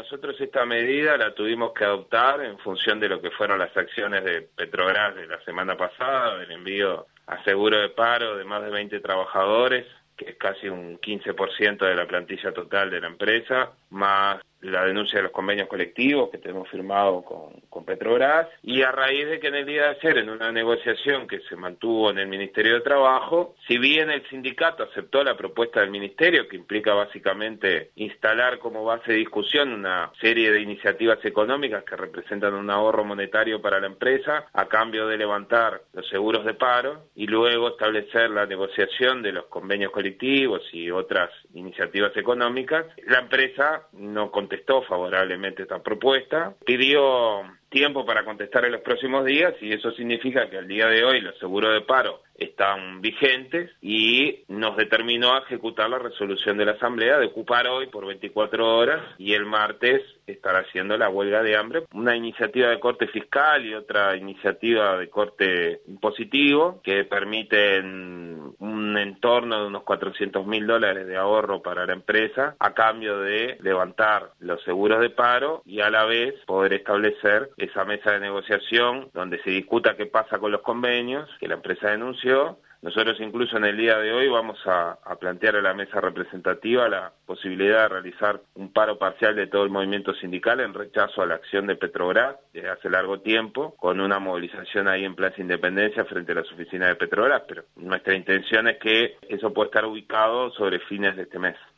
nosotros esta medida la tuvimos que adoptar en función de lo que fueron las acciones de Petrobras de la semana pasada, del envío a seguro de paro de más de 20 trabajadores, que es casi un 15% de la plantilla total de la empresa, más la denuncia de los convenios colectivos que tenemos firmado con Petrobras, y a raíz de que en el día de ayer, en una negociación que se mantuvo en el Ministerio de Trabajo, si bien el sindicato aceptó la propuesta del Ministerio, que implica básicamente instalar como base de discusión una serie de iniciativas económicas que representan un ahorro monetario para la empresa, a cambio de levantar los seguros de paro, y luego establecer la negociación de los convenios colectivos y otras iniciativas económicas, la empresa no contestó favorablemente esta propuesta, pidió tiempo para contestar en los próximos días y eso significa que al día de hoy los seguros de paro están vigentes y nos determinó a ejecutar la resolución de la Asamblea de ocupar hoy por 24 horas y el martes estar haciendo la huelga de hambre. Una iniciativa de corte fiscal y otra iniciativa de corte impositivo que permiten un entorno de unos $400.000 de ahorro para la empresa a cambio de levantar los seguros de paro y a la vez poder establecer esa mesa de negociación donde se discuta qué pasa con los convenios que la empresa denunció. Nosotros incluso en el día de hoy vamos a plantear a la mesa representativa la posibilidad de realizar un paro parcial de todo el movimiento sindical en rechazo a la acción de Petrobras desde hace largo tiempo, con una movilización ahí en Plaza Independencia frente a las oficinas de Petrobras, pero nuestra intención es que eso pueda estar ubicado sobre fines de este mes.